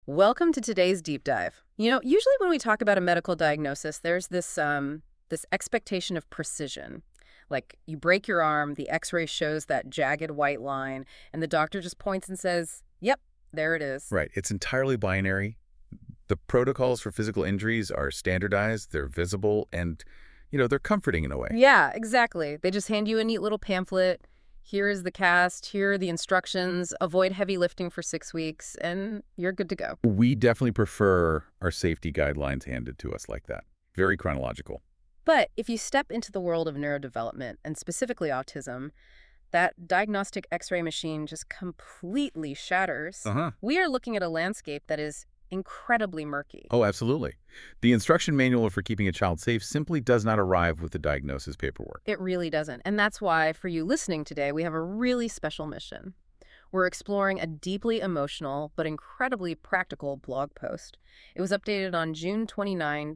Welcome to today's deep dive. Usually when we talk about a medical diagnosis, there's this expectation of precision. Like you break your arm, the x-ray shows that jagged white line, and the doctor just points and says, "Yep, there it is." Right. It's entirely binary. The protocols for physical injuries are standardized, they're visible, and, they're comforting in a way. Yeah, exactly. They just hand you a neat little pamphlet. Here is the cast, here are the instructions, avoid heavy lifting for 6 weeks, and you're good to go. We definitely prefer our safety guidelines handed to us like that. Very chronological. But if you step into the world of neurodevelopment, and specifically autism, that diagnostic x-ray machine just completely shatters. Uh-huh. We are looking at a landscape that is incredibly murky. Oh, absolutely. The instruction manual for keeping a child safe simply does not arrive with the diagnosis paperwork. It really doesn't. And that's why, for you listening today, we have a really special mission. We're exploring a deeply emotional but incredibly practical blog post. It was updated on June 29,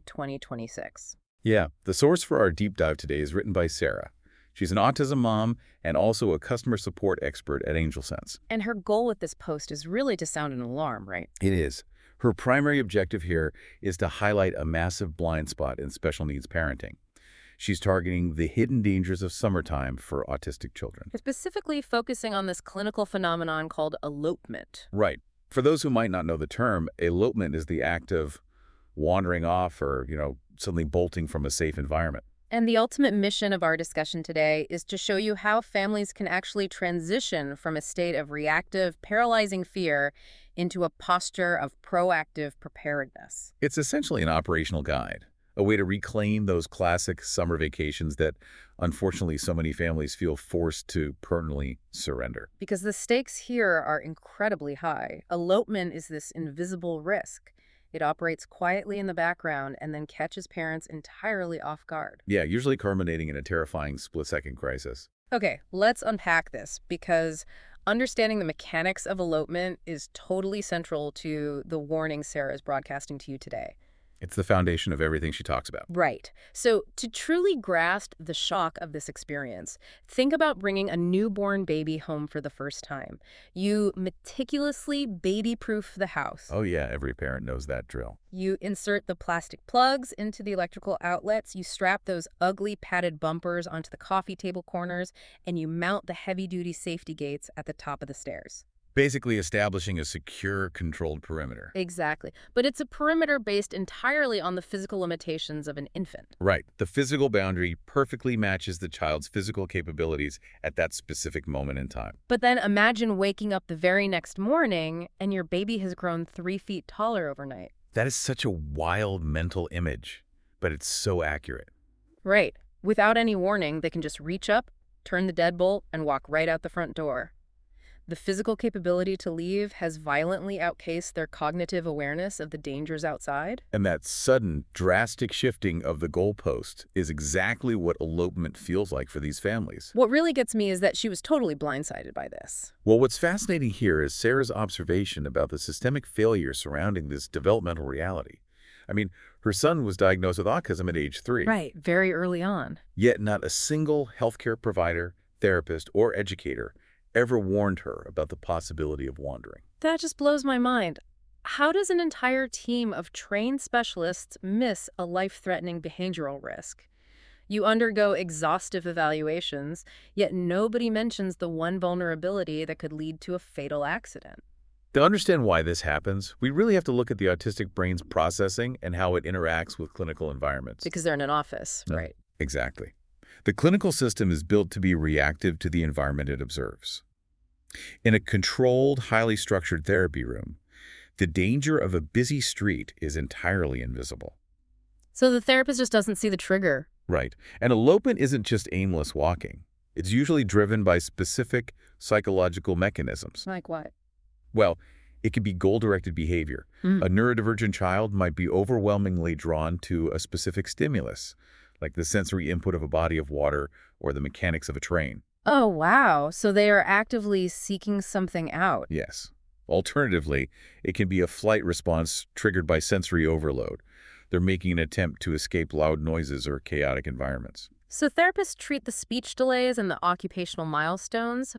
2026. Yeah, the source for our deep dive today is written by Sarah. She's an autism mom and also a customer support expert at AngelSense. And her goal with this post is really to sound an alarm, right? It is. Her primary objective here is to highlight a massive blind spot in special needs parenting. She's targeting the hidden dangers of summertime for autistic children. Specifically focusing on this clinical phenomenon called elopement. Right. For those who might not know the term, elopement is the act of wandering off or, suddenly bolting from a safe environment. And the ultimate mission of our discussion today is to show you how families can actually transition from a state of reactive, paralyzing fear into a posture of proactive preparedness. It's essentially an operational guide, a way to reclaim those classic summer vacations that, unfortunately, so many families feel forced to permanently surrender. Because the stakes here are incredibly high. Elopement is this invisible risk. It operates quietly in the background and then catches parents entirely off guard. Yeah, usually culminating in a terrifying split-second crisis. Okay, let's unpack this because understanding the mechanics of elopement is totally central to the warning Sarah is broadcasting to you today. It's the foundation of everything she talks about. Right. So to truly grasp the shock of this experience, think about bringing a newborn baby home for the first time. You meticulously baby-proof the house. Oh yeah, every parent knows that drill. You insert the plastic plugs into the electrical outlets, you strap those ugly padded bumpers onto the coffee table corners, and you mount the heavy-duty safety gates at the top of the stairs. Basically establishing a secure, controlled perimeter. Exactly. But it's a perimeter based entirely on the physical limitations of an infant. Right. The physical boundary perfectly matches the child's physical capabilities at that specific moment in time. But then imagine waking up the very next morning and your baby has grown 3 feet taller overnight. That is such a wild mental image, but it's so accurate. Right. Without any warning, they can just reach up, turn the deadbolt, and walk right out the front door. The physical capability to leave has violently outpaced their cognitive awareness of the dangers outside. And that sudden, drastic shifting of the goalpost is exactly what elopement feels like for these families. What really gets me is that she was totally blindsided by this. Well, what's fascinating here is Sarah's observation about the systemic failure surrounding this developmental reality. I mean, her son was diagnosed with autism at age 3. Right, very early on. Yet not a single healthcare provider, therapist, or educator ever warned her about the possibility of wandering. That just blows my mind. How does an entire team of trained specialists miss a life-threatening behavioral risk? You undergo exhaustive evaluations, yet nobody mentions the one vulnerability that could lead to a fatal accident. To understand why this happens, we really have to look at the autistic brain's processing and how it interacts with clinical environments. Because they're in an office, right? Exactly. The clinical system is built to be reactive to the environment it observes. In a controlled, highly structured therapy room, the danger of a busy street is entirely invisible. So the therapist just doesn't see the trigger. Right. And elopement isn't just aimless walking. It's usually driven by specific psychological mechanisms. Like what? Well, it could be goal-directed behavior. A neurodivergent child might be overwhelmingly drawn to a specific stimulus, like the sensory input of a body of water or the mechanics of a train. Oh, wow. So they are actively seeking something out. Yes. Alternatively, it can be a flight response triggered by sensory overload. They're making an attempt to escape loud noises or chaotic environments. So therapists treat the speech delays and the occupational milestones, but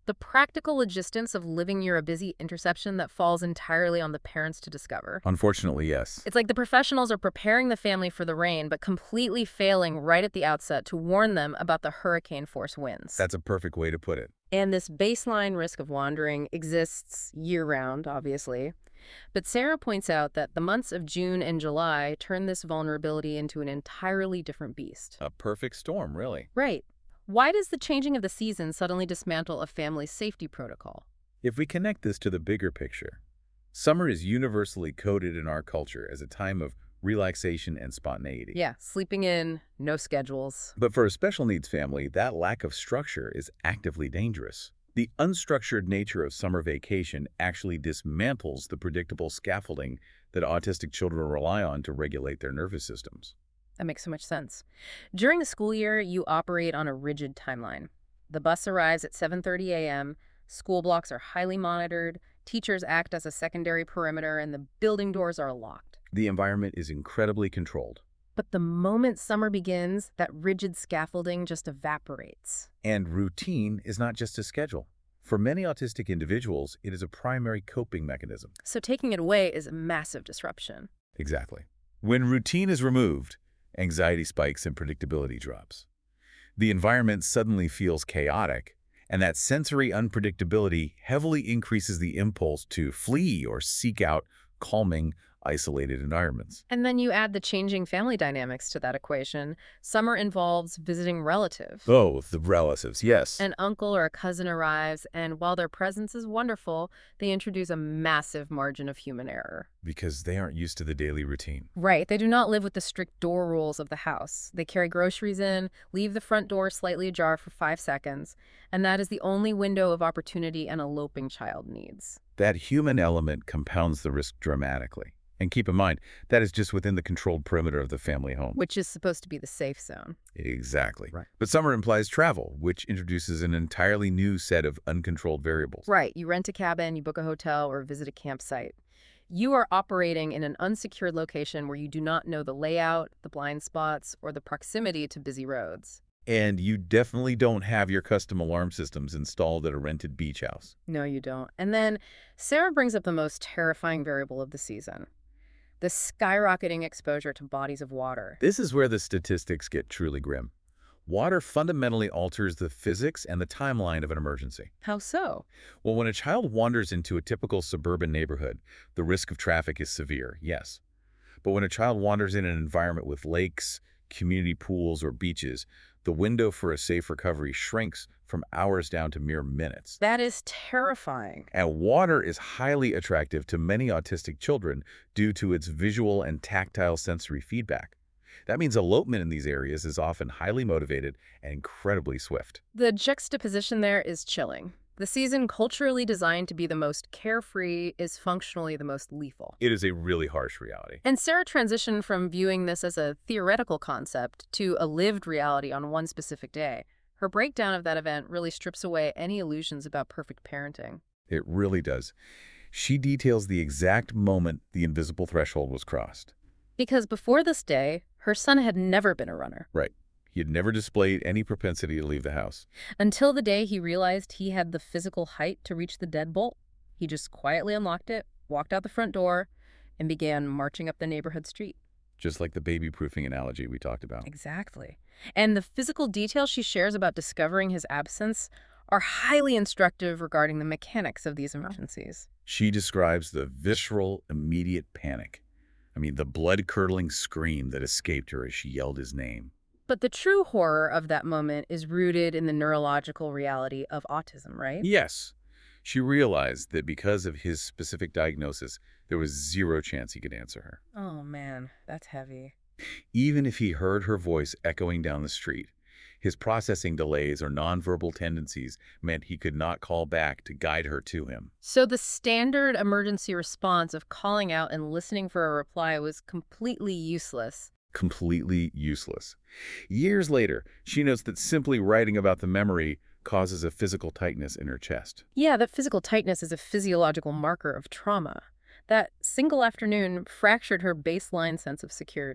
The practical logistics of living near a busy intersection that falls entirely on the parents to discover. Unfortunately, yes. It's like the professionals are preparing the family for the rain, but completely failing right at the outset to warn them about the hurricane-force winds. That's a perfect way to put it. And this baseline risk of wandering exists year-round, obviously. But Sarah points out that the months of June and July turn this vulnerability into an entirely different beast. A perfect storm, really. Right. Why does the changing of the season suddenly dismantle a family's safety protocol? If we connect this to the bigger picture, summer is universally coded in our culture as a time of relaxation and spontaneity. Yeah, sleeping in, no schedules. But for a special needs family, that lack of structure is actively dangerous. The unstructured nature of summer vacation actually dismantles the predictable scaffolding that autistic children rely on to regulate their nervous systems. That makes so much sense. During the school year, you operate on a rigid timeline. The bus arrives at 7:30 a.m., school blocks are highly monitored, teachers act as a secondary perimeter, and the building doors are locked. The environment is incredibly controlled. But the moment summer begins, that rigid scaffolding just evaporates. And routine is not just a schedule. For many autistic individuals, it is a primary coping mechanism. So taking it away is a massive disruption. Exactly. When routine is removed, anxiety spikes and predictability drops. The environment suddenly feels chaotic, and that sensory unpredictability heavily increases the impulse to flee or seek out calming, isolated environments. And then you add the changing family dynamics to that equation. Summer involves visiting relatives. Oh, the relatives, yes. An uncle or a cousin arrives, and while their presence is wonderful, they introduce a massive margin of human error. Because they aren't used to the daily routine. Right, they do not live with the strict door rules of the house. They carry groceries in, leave the front door slightly ajar for 5 seconds, and that is the only window of opportunity an eloping child needs. That human element compounds the risk dramatically. And keep in mind, that is just within the controlled perimeter of the family home. Which is supposed to be the safe zone. Exactly. Right. But summer implies travel, which introduces an entirely new set of uncontrolled variables. Right, you rent a cabin, you book a hotel, or visit a campsite. You are operating in an unsecured location where you do not know the layout, the blind spots, or the proximity to busy roads. And you definitely don't have your custom alarm systems installed at a rented beach house. No, you don't. And then Sarah brings up the most terrifying variable of the season. The skyrocketing exposure to bodies of water. This is where the statistics get truly grim. Water fundamentally alters the physics and the timeline of an emergency. How so? Well, when a child wanders into a typical suburban neighborhood, the risk of traffic is severe, yes. But when a child wanders in an environment with lakes, community pools, or beaches, the window for a safe recovery shrinks from hours down to mere minutes. That is terrifying. And water is highly attractive to many autistic children due to its visual and tactile sensory feedback. That means elopement in these areas is often highly motivated and incredibly swift. The juxtaposition there is chilling. The season, culturally designed to be the most carefree, is functionally the most lethal. It is a really harsh reality. And Sarah transitioned from viewing this as a theoretical concept to a lived reality on one specific day. Her breakdown of that event really strips away any illusions about perfect parenting. It really does. She details the exact moment the invisible threshold was crossed. Because before this day, her son had never been a runner. Right. He had never displayed any propensity to leave the house. Until the day he realized he had the physical height to reach the deadbolt. He just quietly unlocked it, walked out the front door, and began marching up the neighborhood street. Just like the baby-proofing analogy we talked about. Exactly. And the physical details she shares about discovering his absence are highly instructive regarding the mechanics of these emergencies. She describes the visceral, immediate panic. I mean, the blood-curdling scream that escaped her as she yelled his name. But the true horror of that moment is rooted in the neurological reality of autism, right? Yes. She realized that because of his specific diagnosis, there was zero chance he could answer her. Oh, man, that's heavy. Even if he heard her voice echoing down the street, his processing delays or nonverbal tendencies meant he could not call back to guide her to him. So the standard emergency response of calling out and listening for a reply was completely useless. Completely useless. Years later, she notes that simply writing about the memory causes a physical tightness in her chest. Yeah, that physical tightness is a physiological marker of trauma. That single afternoon fractured her baseline sense of security.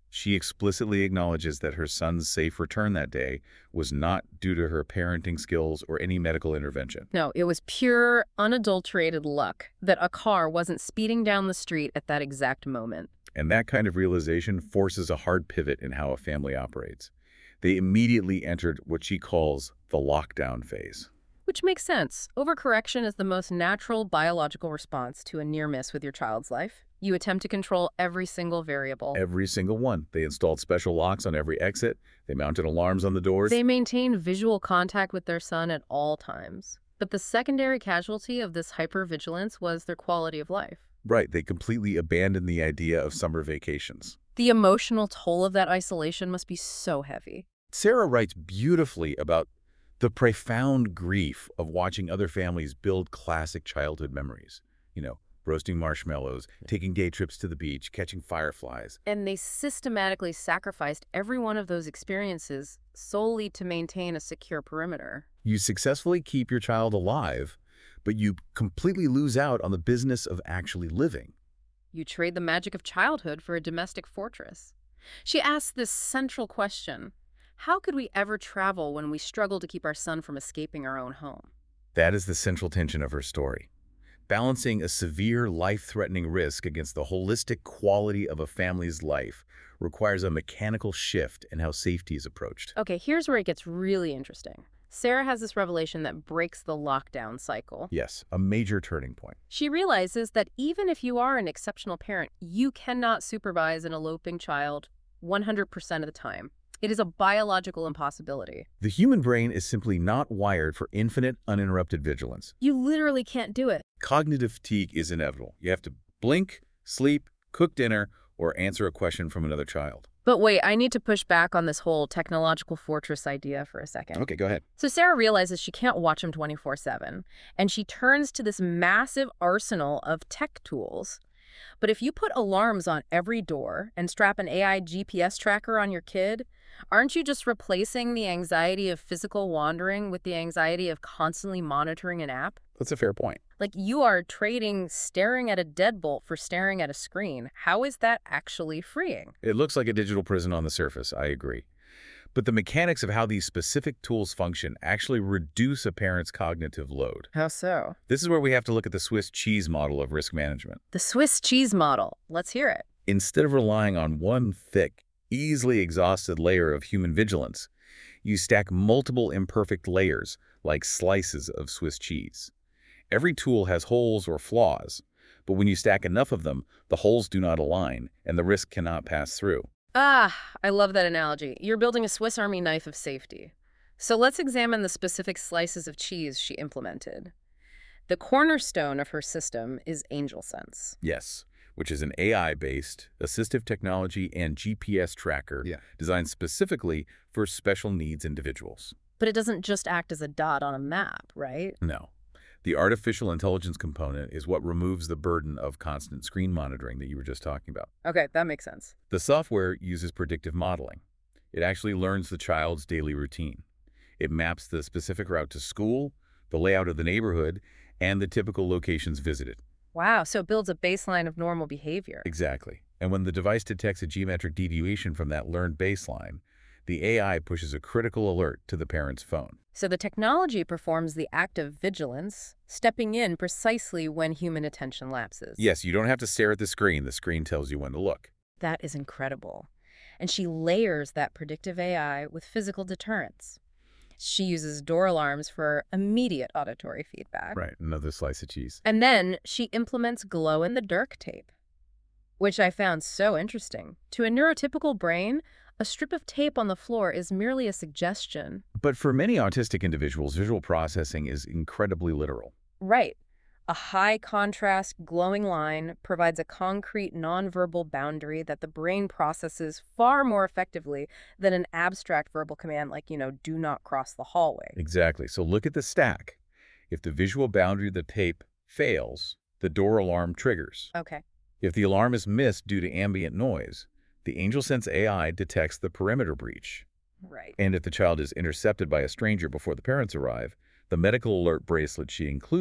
She explicitly acknowledges that her son's safe return that day was not due to her parenting skills or any medical intervention. No, it was pure, unadulterated luck that a car wasn't speeding down the street at that exact moment. And that kind of realization forces a hard pivot in how a family operates. They immediately entered what she calls the lockdown phase. Which makes sense. Overcorrection is the most natural biological response to a near miss with your child's life. You attempt to control every single variable. Every single one. They installed special locks on every exit. They mounted alarms on the doors. They maintain visual contact with their son at all times. But the secondary casualty of this hypervigilance was their quality of life. Right, they completely abandoned the idea of summer vacations. The emotional toll of that isolation must be so heavy. Sarah writes beautifully about the profound grief of watching other families build classic childhood memories. Roasting marshmallows, taking day trips to the beach, catching fireflies. And they systematically sacrificed every one of those experiences solely to maintain a secure perimeter. You successfully keep your child alive, but you completely lose out on the business of actually living. You trade the magic of childhood for a domestic fortress. She asks this central question: how could we ever travel when we struggle to keep our son from escaping our own home? That is the central tension of her story. Balancing a severe, life-threatening risk against the holistic quality of a family's life requires a mechanical shift in how safety is approached. Okay, here's where it gets really interesting. Sarah has this revelation that breaks the lockdown cycle. Yes, a major turning point. She realizes that even if you are an exceptional parent, you cannot supervise an eloping child 100% of the time. It is a biological impossibility. The human brain is simply not wired for infinite, uninterrupted vigilance. You literally can't do it. Cognitive fatigue is inevitable. You have to blink, sleep, cook dinner, or answer a question from another child. But wait, I need to push back on this whole technological fortress idea for a second. Okay, go ahead. So Sarah realizes she can't watch him 24/7, and she turns to this massive arsenal of tech tools. But if you put alarms on every door and strap an AI GPS tracker on your kid, aren't you just replacing the anxiety of physical wandering with the anxiety of constantly monitoring an app? That's a fair point. Like, you are trading staring at a deadbolt for staring at a screen. How is that actually freeing? It looks like a digital prison on the surface, I agree. But the mechanics of how these specific tools function actually reduce a parent's cognitive load. How so? This is where we have to look at the Swiss cheese model of risk management. The Swiss cheese model. Let's hear it. Instead of relying on one thick, easily exhausted layer of human vigilance, you stack multiple imperfect layers, like slices of Swiss cheese. Every tool has holes or flaws, but when you stack enough of them, the holes do not align, and the risk cannot pass through. Ah, I love that analogy. You're building a Swiss Army knife of safety. So let's examine the specific slices of cheese she implemented. The cornerstone of her system is AngelSense. Yes, which is an AI-based assistive technology and GPS tracker designed specifically for special needs individuals. But it doesn't just act as a dot on a map, right? No. The artificial intelligence component is what removes the burden of constant screen monitoring that you were just talking about. Okay, that makes sense. The software uses predictive modeling. It actually learns the child's daily routine. It maps the specific route to school, the layout of the neighborhood, and the typical locations visited. Wow, so it builds a baseline of normal behavior. Exactly. And when the device detects a geometric deviation from that learned baseline, the AI pushes a critical alert to the parent's phone. So the technology performs the act of vigilance, stepping in precisely when human attention lapses. Yes, you don't have to stare at the screen. The screen tells you when to look. That is incredible. And she layers that predictive AI with physical deterrence. She uses door alarms for immediate auditory feedback. Right, another slice of cheese. And then she implements glow-in-the-dark tape, which I found so interesting. To a neurotypical brain, a strip of tape on the floor is merely a suggestion. But for many autistic individuals, visual processing is incredibly literal. Right. A high-contrast, glowing line provides a concrete, nonverbal boundary that the brain processes far more effectively than an abstract verbal command like, do not cross the hallway. Exactly. So look at the stack. If the visual boundary of the tape fails, the door alarm triggers. Okay. If the alarm is missed due to ambient noise, the AngelSense AI detects the perimeter breach. Right. And if the child is intercepted by a stranger before the parents arrive, the medical alert bracelet she included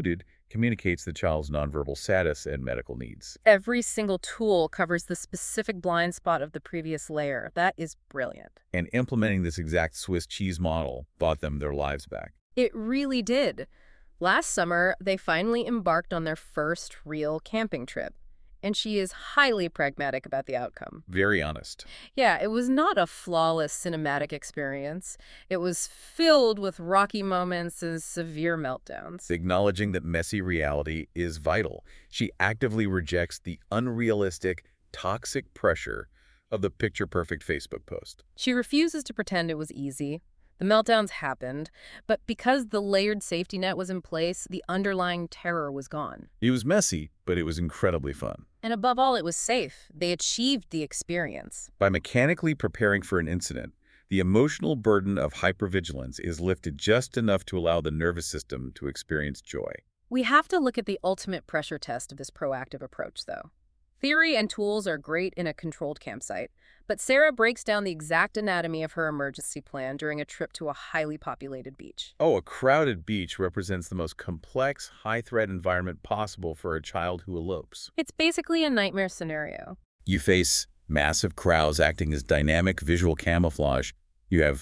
communicates the child's nonverbal status and medical needs. Every single tool covers the specific blind spot of the previous layer. That is brilliant. And implementing this exact Swiss cheese model bought them their lives back. It really did. Last summer, they finally embarked on their first real camping trip, and she is highly pragmatic about the outcome. Very honest. Yeah, it was not a flawless cinematic experience. It was filled with rocky moments and severe meltdowns. Acknowledging that messy reality is vital, she actively rejects the unrealistic, toxic pressure of the picture-perfect Facebook post. She refuses to pretend it was easy. The meltdowns happened, but because the layered safety net was in place, the underlying terror was gone. It was messy, but it was incredibly fun. And above all, it was safe. They achieved the experience. By mechanically preparing for an incident, the emotional burden of hypervigilance is lifted just enough to allow the nervous system to experience joy. We have to look at the ultimate pressure test of this proactive approach, though. Theory and tools are great in a controlled campsite, but Sarah breaks down the exact anatomy of her emergency plan during a trip to a highly populated beach. Oh, a crowded beach represents the most complex, high-threat environment possible for a child who elopes. It's basically a nightmare scenario. You face massive crowds acting as dynamic visual camouflage. You have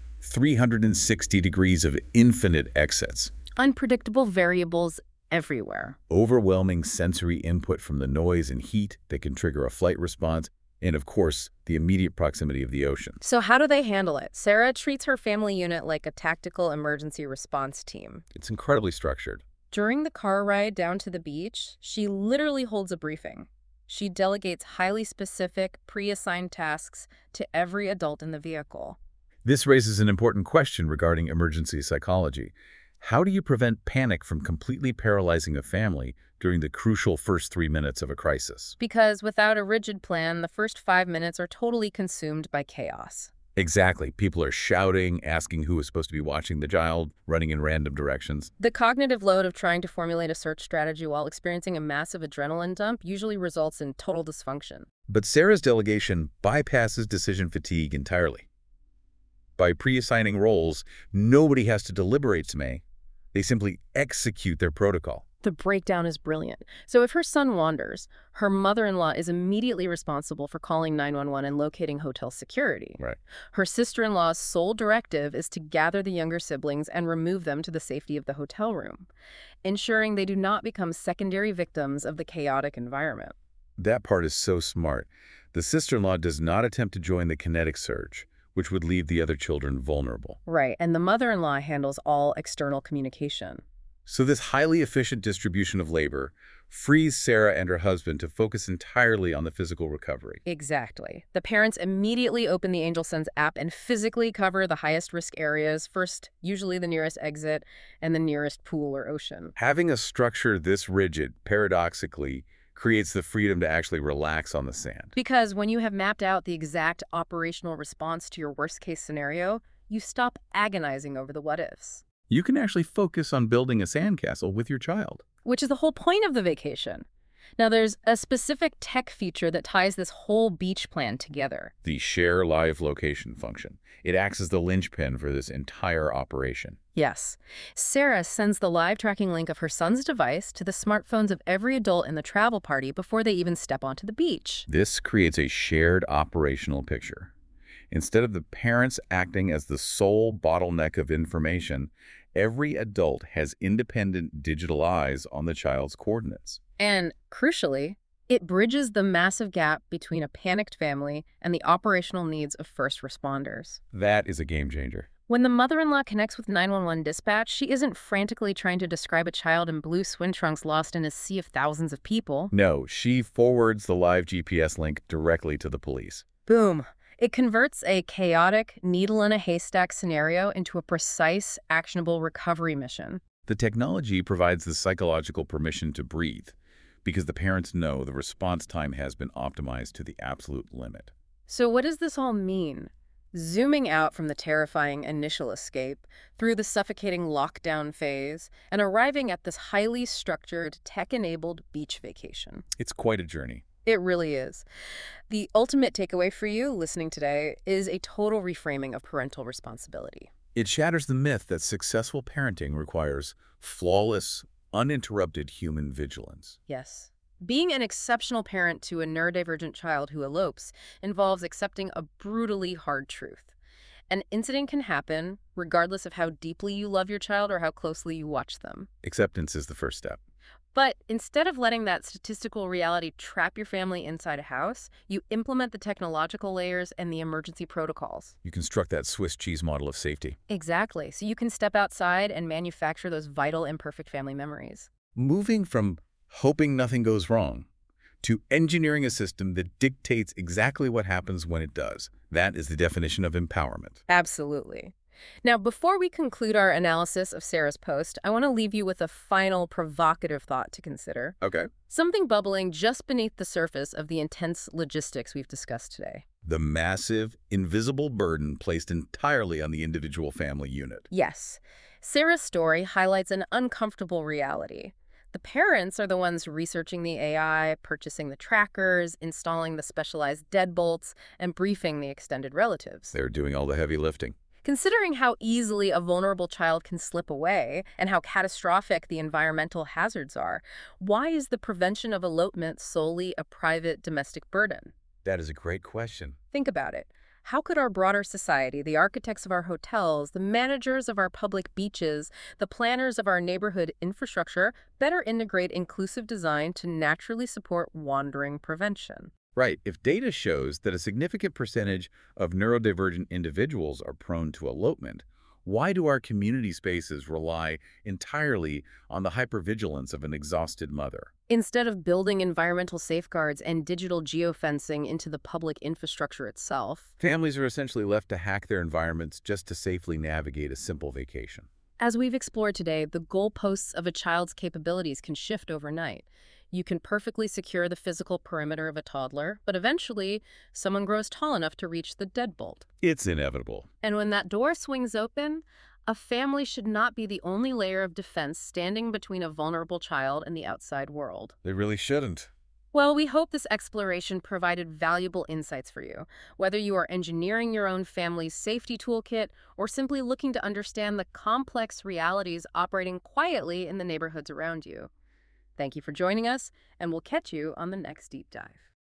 360 degrees of infinite exits. Unpredictable variables everywhere. Overwhelming sensory input from the noise and heat that can trigger a flight response, and of course, the immediate proximity of the ocean. So how do they handle it? Sarah treats her family unit like a tactical emergency response team. It's incredibly structured. During the car ride down to the beach, she literally holds a briefing. She delegates highly specific, pre-assigned tasks to every adult in the vehicle. This raises an important question regarding emergency psychology. How do you prevent panic from completely paralyzing a family during the crucial first 3 minutes of a crisis? Because without a rigid plan, the first 5 minutes are totally consumed by chaos. Exactly. People are shouting, asking who is supposed to be watching the child, running in random directions. The cognitive load of trying to formulate a search strategy while experiencing a massive adrenaline dump usually results in total dysfunction. But Sarah's delegation bypasses decision fatigue entirely. By pre-assigning roles, nobody has to deliberate, May. They simply execute their protocol. The breakdown is brilliant. So if her son wanders, her mother-in-law is immediately responsible for calling 911 and locating hotel security. Right. Her sister-in-law's sole directive is to gather the younger siblings and remove them to the safety of the hotel room, ensuring they do not become secondary victims of the chaotic environment. That part is so smart. The sister-in-law does not attempt to join the kinetic surge, which would leave the other children vulnerable. Right, and the mother-in-law handles all external communication. So this highly efficient distribution of labor frees Sarah and her husband to focus entirely on the physical recovery. Exactly. The parents immediately open the AngelSense app and physically cover the highest risk areas, first usually the nearest exit and the nearest pool or ocean. Having a structure this rigid, paradoxically, creates the freedom to actually relax on the sand. Because when you have mapped out the exact operational response to your worst-case scenario, you stop agonizing over the what-ifs. You can actually focus on building a sandcastle with your child. Which is the whole point of the vacation. Now, there's a specific tech feature that ties this whole beach plan together. The Share Live Location function. It acts as the linchpin for this entire operation. Yes. Sarah sends the live tracking link of her son's device to the smartphones of every adult in the travel party before they even step onto the beach. This creates a shared operational picture. Instead of the parents acting as the sole bottleneck of information, every adult has independent digital eyes on the child's coordinates. And, crucially, it bridges the massive gap between a panicked family and the operational needs of first responders. That is a game changer. When the mother-in-law connects with 911 dispatch, she isn't frantically trying to describe a child in blue swim trunks lost in a sea of thousands of people. No, she forwards the live GPS link directly to the police. Boom. It converts a chaotic, needle-in-a-haystack scenario into a precise, actionable recovery mission. The technology provides the psychological permission to breathe, because the parents know the response time has been optimized to the absolute limit. So what does this all mean? Zooming out from the terrifying initial escape, through the suffocating lockdown phase, and arriving at this highly structured, tech-enabled beach vacation. It's quite a journey. It really is. The ultimate takeaway for you listening today is a total reframing of parental responsibility. It shatters the myth that successful parenting requires flawless, uninterrupted human vigilance. Yes. Being an exceptional parent to a neurodivergent child who elopes involves accepting a brutally hard truth. An incident can happen regardless of how deeply you love your child or how closely you watch them. Acceptance is the first step. But instead of letting that statistical reality trap your family inside a house, you implement the technological layers and the emergency protocols. You construct that Swiss cheese model of safety. Exactly. So you can step outside and manufacture those vital, imperfect family memories. Moving from hoping nothing goes wrong to engineering a system that dictates exactly what happens when it does. That is the definition of empowerment. Absolutely. Now, before we conclude our analysis of Sarah's post, I want to leave you with a final provocative thought to consider. Okay. Something bubbling just beneath the surface of the intense logistics we've discussed today. The massive, invisible burden placed entirely on the individual family unit. Yes, Sarah's story highlights an uncomfortable reality. The parents are the ones researching the AI, purchasing the trackers, installing the specialized deadbolts, and briefing the extended relatives. They're doing all the heavy lifting. Considering how easily a vulnerable child can slip away and how catastrophic the environmental hazards are, why is the prevention of elopement solely a private domestic burden? That is a great question. Think about it. How could our broader society, the architects of our hotels, the managers of our public beaches, the planners of our neighborhood infrastructure, better integrate inclusive design to naturally support wandering prevention? Right. If data shows that a significant percentage of neurodivergent individuals are prone to elopement, why do our community spaces rely entirely on the hypervigilance of an exhausted mother? Instead of building environmental safeguards and digital geofencing into the public infrastructure itself, Families are essentially left to hack their environments just to safely navigate a simple vacation. as we've explored today, the goalposts of a child's capabilities can shift overnight. You can perfectly secure the physical perimeter of a toddler, but eventually, someone grows tall enough to reach the deadbolt. It's inevitable. And when that door swings open, a family should not be the only layer of defense standing between a vulnerable child and the outside world. They really shouldn't. Well, we hope this exploration provided valuable insights for you, whether you are engineering your own family's safety toolkit or simply looking to understand the complex realities operating quietly in the neighborhoods around you. Thank you for joining us, and we'll catch you on the next deep dive.